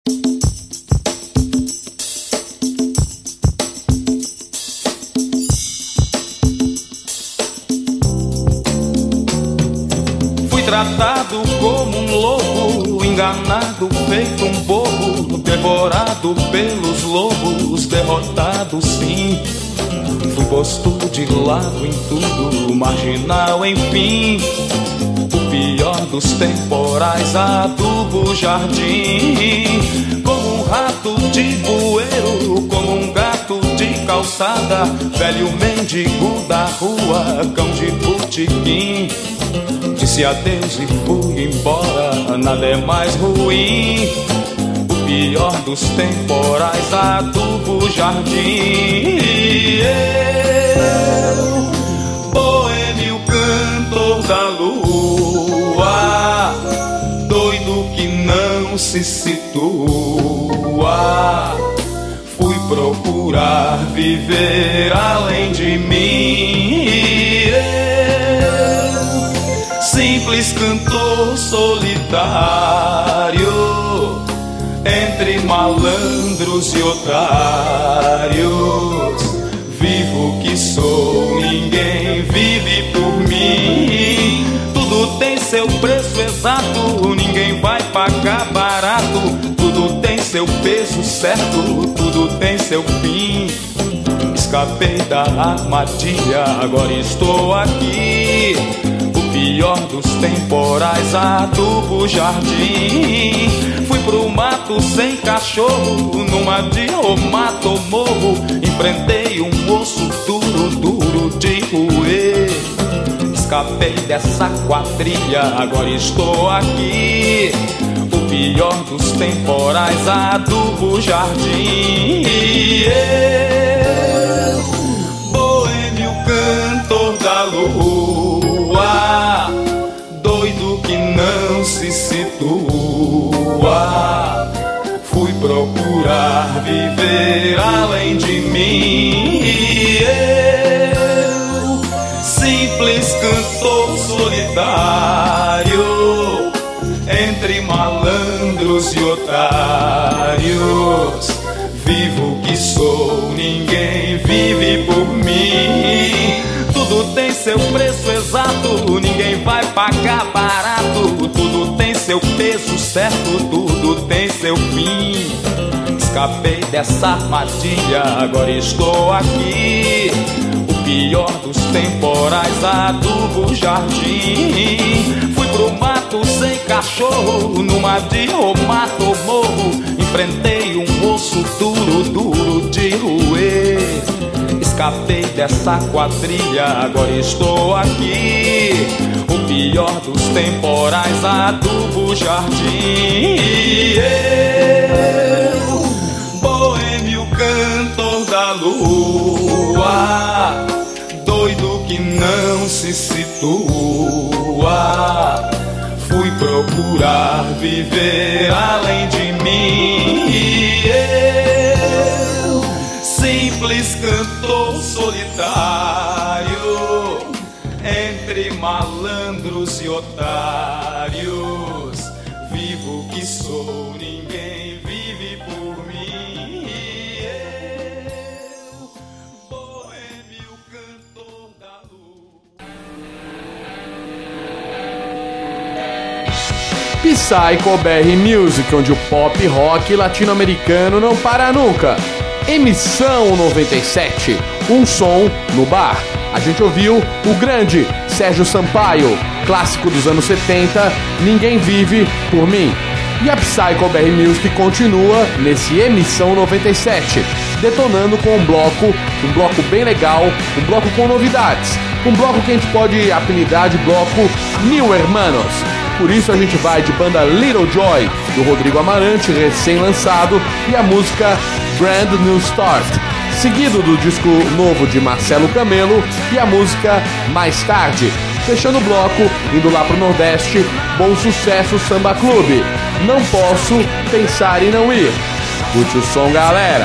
Tratado como um lobo, enganado, feito um bobo, devorado pelos lobos, derrotado sim. Fui posto de lado em tudo, marginal enfim. O pior dos temporais, adubo jardim. Como um rato de bueiro, como um gato de calçada, velho mendigo da rua, cão de botequim. Disse adeus e fui embora, nada é mais ruim. O pior dos temporais, adubo jardim. Eu, boêmio cantor da lua, doido que não se situa, fui procurar viver além de mim. Simples cantor solitário, entre malandros e otários, vivo que sou, ninguém vive por mim. Tudo tem seu preço exato, ninguém vai pagar barato. Tudo tem seu peso certo, tudo tem seu fim. Escapei da armadilha, agora estou aqui. Pior dos temporais, adubo jardim. Fui pro mato sem cachorro, numa de mato morro. Enfrentei um osso duro, duro de roer. Escapei dessa quadrilha, agora estou aqui. O pior dos temporais, adubo jardim. Eu, boêmio cantor da lua, doido que não se situa, fui procurar viver além de mim. Eu, simples cantor solitário, entre malandros e otários, vivo que sou, ninguém vive por mim. Tudo tem seu preço exato, ninguém vai pagar barato. Tudo tem seu peso certo, tudo tem seu fim. Escapei dessa armadilha, agora estou aqui. O pior dos temporais, adubo jardim. Fui pro mato sem cachorro, numa de mato morro. Enfrentei um osso duro, duro de roer. Escapei dessa quadrilha, agora estou aqui. O pior dos temporais, adubo jardim. Eu, boêmio cantor da lua, doido que não se situa, fui procurar viver além de mim. Eu, simples cantor solitário, entre malandros e otários, vivo que sou, ninguém vive por mim. Eu, boêmio cantor da lua. Psycho BR Music, onde o pop rock latino-americano não para nunca. Emissão 97, um som no bar. A gente ouviu o grande Sérgio Sampaio, clássico dos anos 70, Ninguém Vive Por Mim. E a Psycho BR Music continua nesse Emissão 97, detonando com um bloco bem legal, um bloco com novidades, um bloco que a gente pode apelidar de bloco Mil Hermanos. Por isso a gente vai de banda Little Joy, do Rodrigo Amarante, recém-lançado, e a música Brand New Start, seguido do disco novo de Marcelo Camelo e a música Mais Tarde. Fechando o bloco, indo lá pro Nordeste, Bom Sucesso Samba Clube, Não Posso Pensar em Não Ir. Curte o som, galera!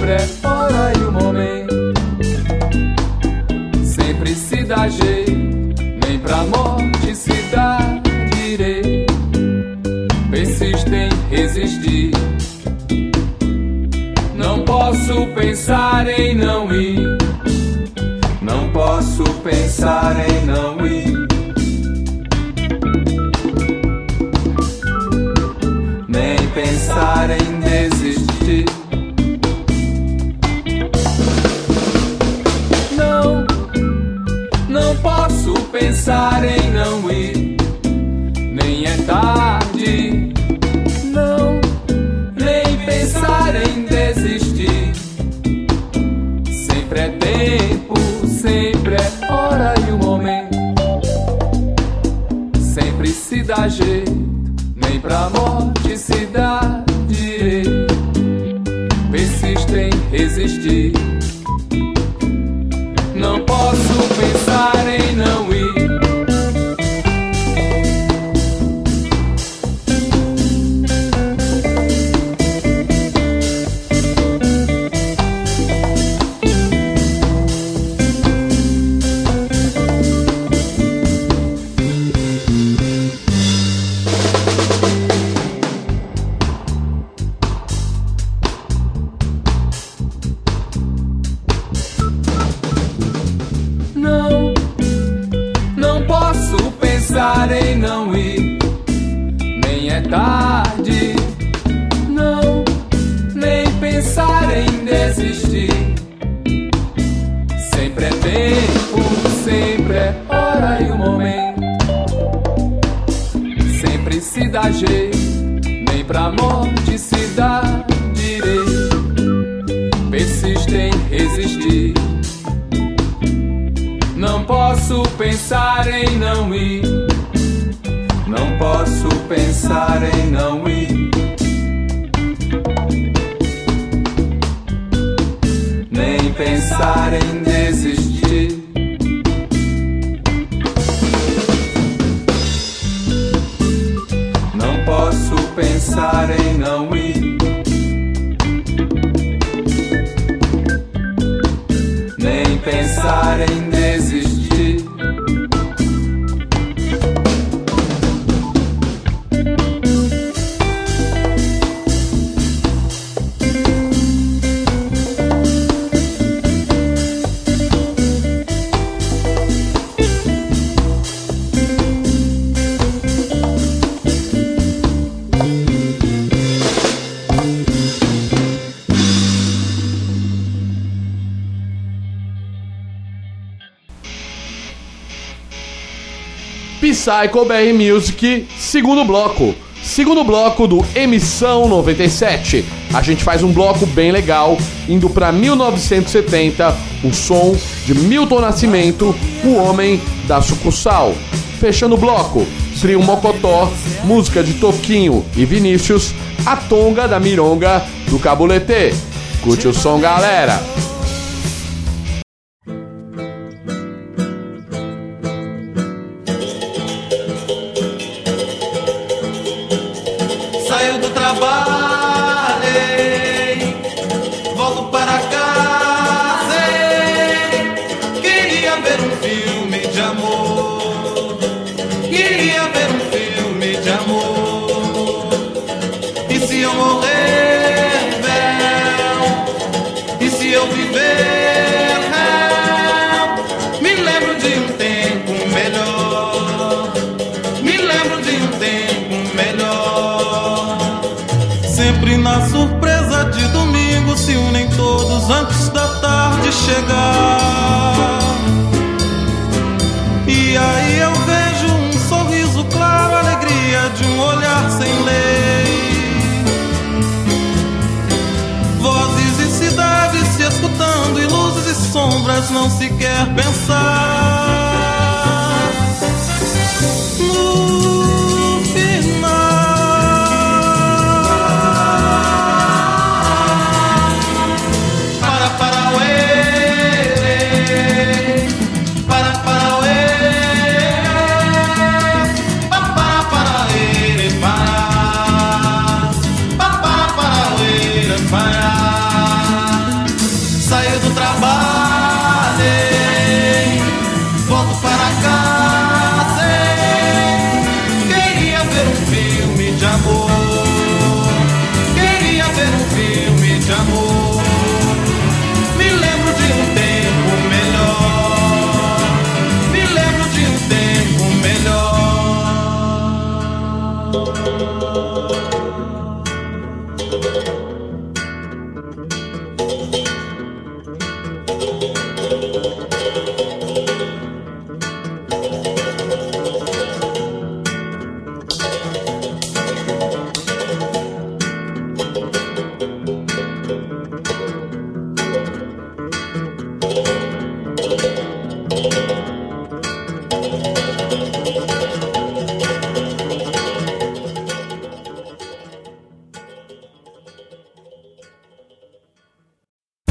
sempre é hora e o momento. Sempre se dá jeito, nem pra morte se dá direito. Persiste em resistir. Não posso pensar em não ir. Não posso pensar em não ir. Nem pensar em desistir. Não, não posso pensar em não ir. Nem é tarde. Não, nem pensar em desistir. Sempre é tempo, sempre é hora e o momento. Sempre se dá jeito, nem pra morte se dá direito. Persiste em resistir. Não posso pensar em não ir. Em não ir, nem é tarde. Não, nem pensar em desistir. Sempre é tempo, sempre é hora e o momento. Sempre se dá jeito, nem pra morte se dá direito. Persiste em resistir. Não posso pensar em não ir. Não posso pensar em não ir. Nem pensar em desistir. Não posso pensar em não ir. Nem pensar em desistir. Psycho BR Music, segundo bloco. Segundo bloco do Emissão 97. A gente faz um bloco bem legal, indo pra 1970, o som de Milton Nascimento, o homem da sucursal. Fechando o bloco, Trio Mocotó, música de Toquinho e Vinícius, A Tonga da Mironga do Cabulete. Curte o som, galera! Antes da tarde chegar, e aí eu vejo um sorriso claro, a alegria de um olhar sem lei, vozes e cidades se escutando, e luzes e sombras não se quer pensar. No final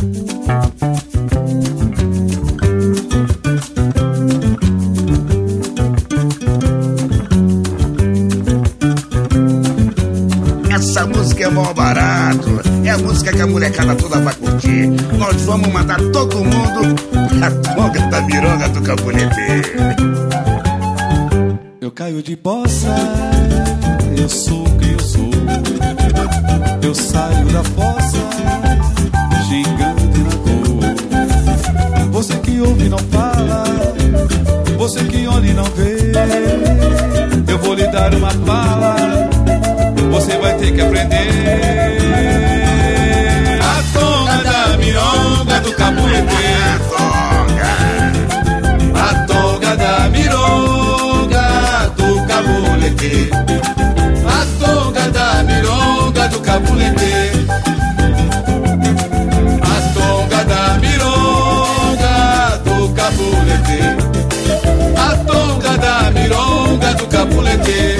Essa música é mó barato, é a música que a molecada toda vai curtir. Nós vamos mandar todo mundo a tonga da mironga do Cabulete. Eu caio de bossa, eu sou o que eu sou. Eu saio da fossa, gigante na cor. Você que ouve e não fala, você que olha e não vê. Eu vou lhe dar uma fala, você vai ter que aprender. A tonga da mironga do Cabulete. A tonga da mironga do Cabulete. A tonga da mironga do Cabulete. A tonga da mironga do Cabulete. A tonga da mironga do Cabulete.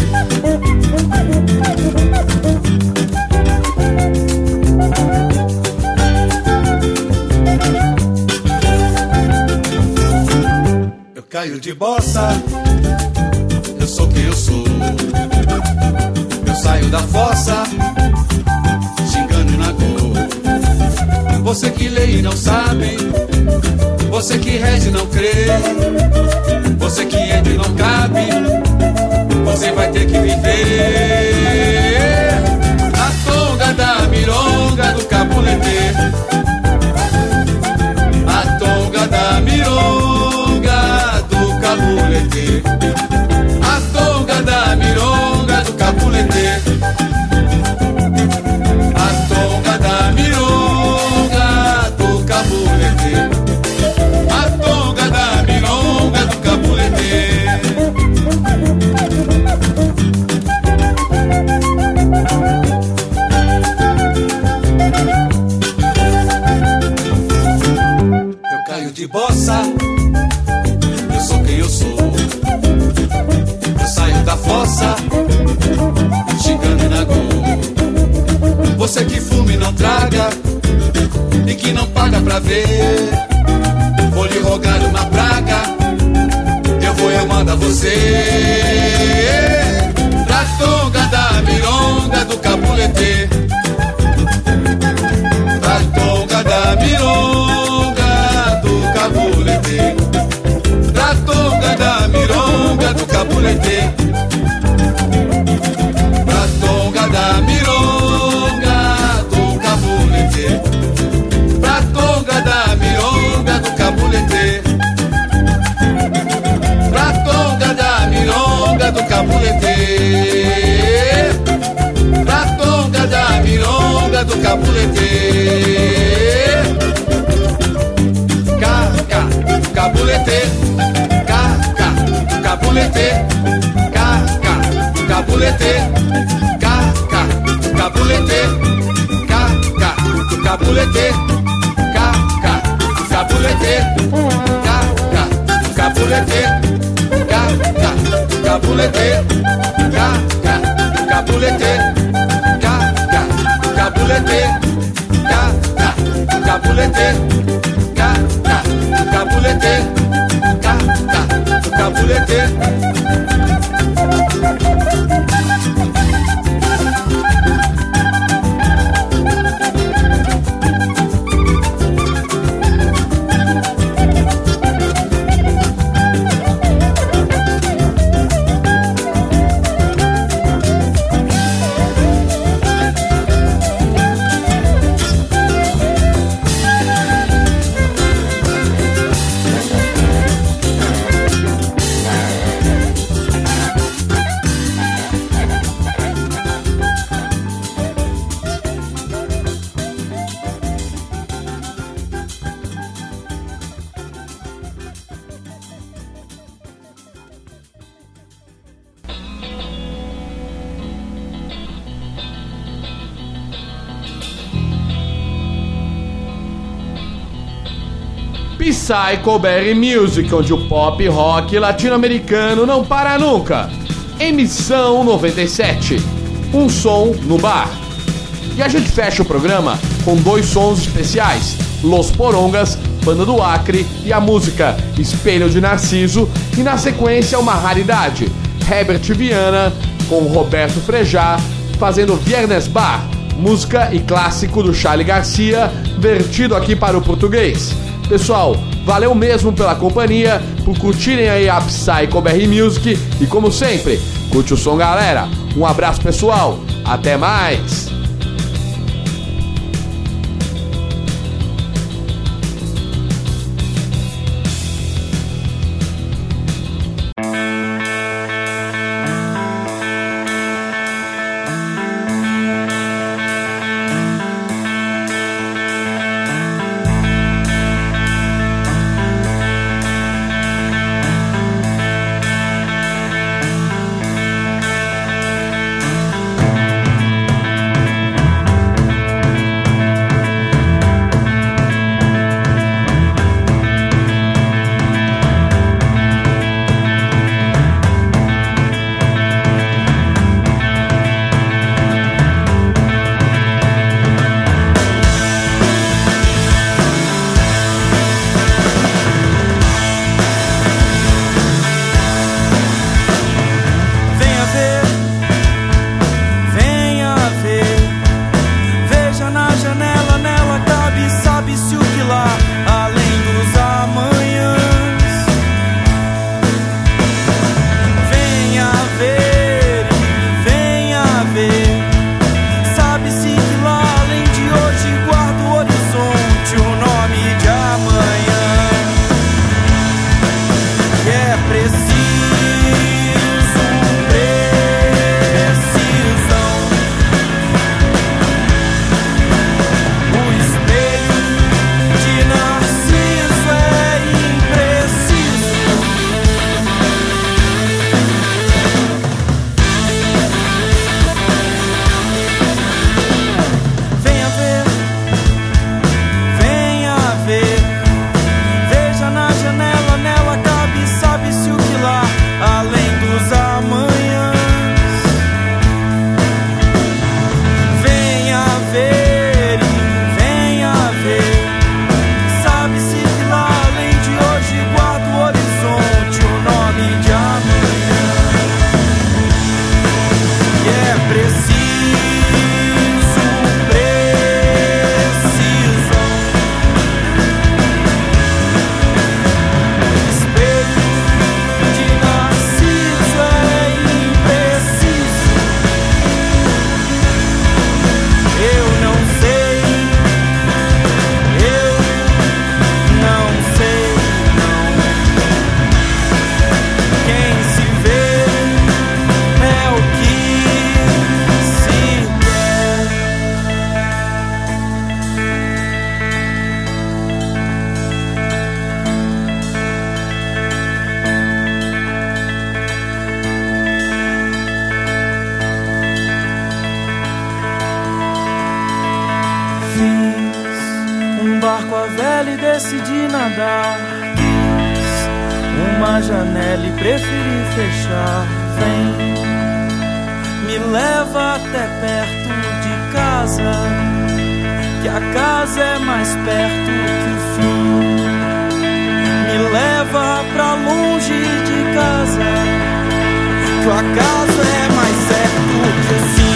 Eu caio de bossa, eu sou quem eu sou. Eu saio da fossa, xingando na cor. Você que lê e não sabe, você que rege e não crê, você que entra e não cabe, você vai ter que viver. A tonga da mironga do Cabulete. A tonga da mironga do Cabulete. A tonga da mironga do Cabulete. A tonga da mironga do Cabulete. A tonga da mironga do Cabulete. Eu caio de bossa, eu sou quem eu sou. Eu saio da fossa, xingando na gol. Você que fuma e não traga, e que não paga pra ver, vou lhe rogar uma praga, eu vou e eu mando a você. Pra tonga da mironga do Cabulete. Pra tonga da mironga do Cabulete. Pra tonga da mironga do Cabulete. Pra tonga da mironga do Cabulete. Pra tonga da mironga do Cabulete. Pra tonga da mironga do Cabulete. Pra tonga da mironga do Cabulete. Caca, Cabulete. Caca, Cabulete. Caca, Cabulete. Caca, Cabulete. Caca, Cabulete. Caca, Cabulete. Caca, Cabulete. Caca, Cabulete. Caca, Cabulete. Caca, Cabulete. Caca, Cabulete. Caca, Cabulete. Caca, Cabulete. Psychoberry Music, onde o pop rock latino-americano não para nunca. Emissão 97, um som no bar. E a gente fecha o programa com dois sons especiais, Los Porongas, banda do Acre, e a música Espelho de Narciso, e na sequência uma raridade, Herbert Viana com Roberto Frejá fazendo Viernes Bar, música e clássico do Charly Garcia, vertido aqui para o português. Pessoal, valeu mesmo pela companhia, por curtirem aí a Psycho BR Music e como sempre, curte o som, galera. Um abraço, pessoal, até mais! Decidi nadar, uma janela e preferi fechar. Vem, me leva até perto de casa, que a casa é mais perto que o fim. Me leva pra longe de casa, que o acaso é mais certo que o fim.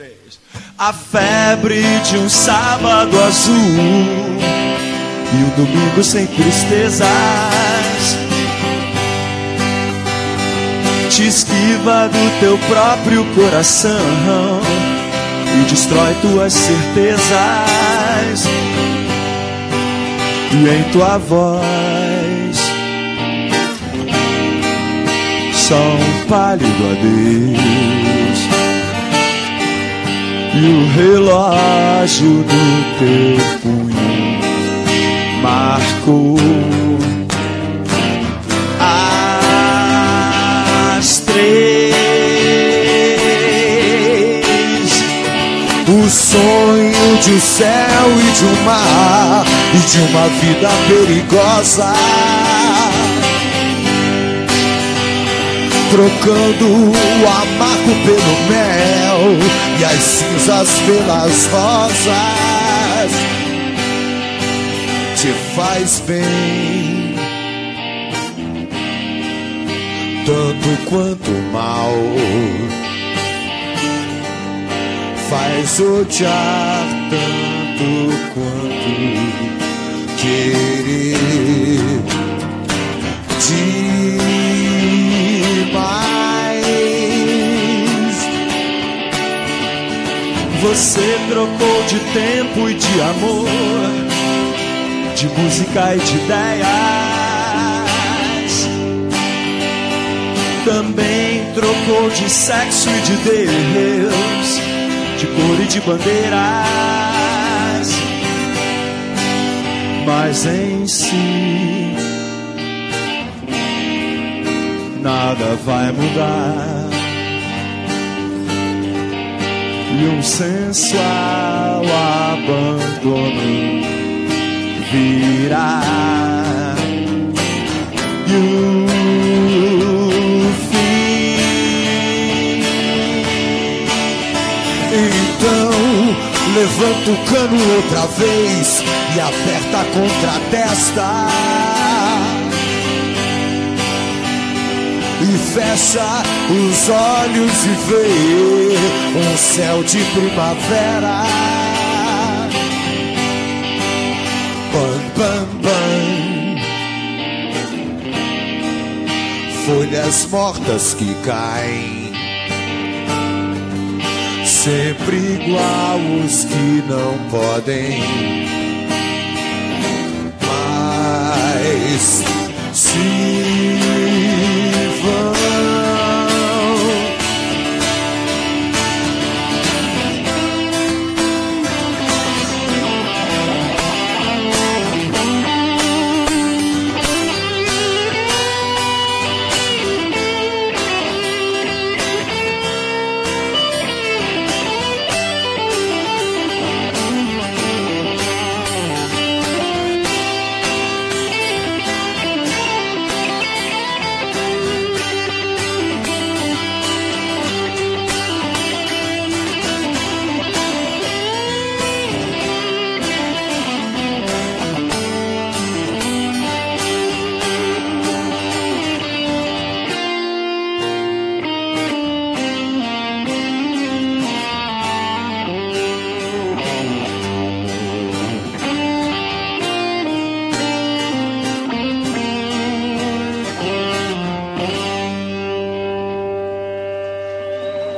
A febre de um sábado azul e o domingo sem tristezas te esquiva do teu próprio coração e destrói tuas certezas. E em tua voz só um pálido adeus e o relógio do teu punho marcou as 3. O sonho de um céu e de um mar e de uma vida perigosa, trocando o amargo pelo mel e as cinzas pelas rosas. Te faz bem tanto quanto mal, faz odiar tanto quanto querer demais. Você trocou de tempo e de amor, de música e de ideias. Também trocou de sexo e de Deus, de cor e de bandeiras. Mas em si nada vai mudar, e um sensual abandono virá. E o fim. Então levanta o cano outra vez e aperta contra a testa e fecha os olhos e vê um céu de primavera. Bam, bam, bam. Folhas mortas que caem, sempre igual os que não podem mais se vão.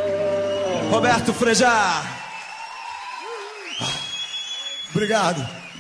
Roberto Frejá. Obrigado.